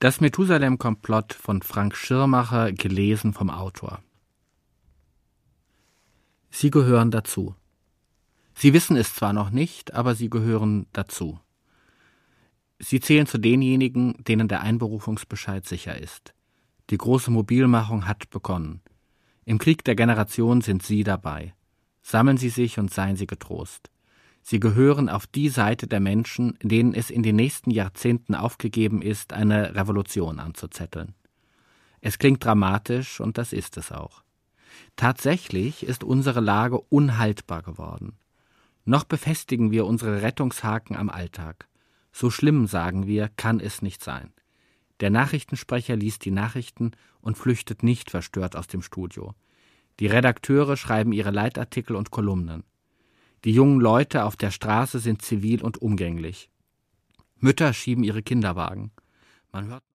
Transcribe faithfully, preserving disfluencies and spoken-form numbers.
Das Methusalem-Komplott von Frank Schirmacher, gelesen vom Autor. Sie gehören dazu. Sie wissen es zwar noch nicht, aber sie gehören dazu. Sie zählen zu denjenigen, denen der Einberufungsbescheid sicher ist. Die große Mobilmachung hat begonnen. Im Krieg der Generation sind Sie dabei. Sammeln Sie sich und seien Sie getrost. Sie gehören auf die Seite der Menschen, denen es in den nächsten Jahrzehnten aufgegeben ist, eine Revolution anzuzetteln. Es klingt dramatisch und das ist es auch. Tatsächlich ist unsere Lage unhaltbar geworden. Noch befestigen wir unsere Rettungshaken am Alltag. So schlimm, sagen wir, kann es nicht sein. Der Nachrichtensprecher liest die Nachrichten und flüchtet nicht verstört aus dem Studio. Die Redakteure schreiben ihre Leitartikel und Kolumnen. Die jungen Leute auf der Straße sind zivil und umgänglich. Mütter schieben ihre Kinderwagen. Man hört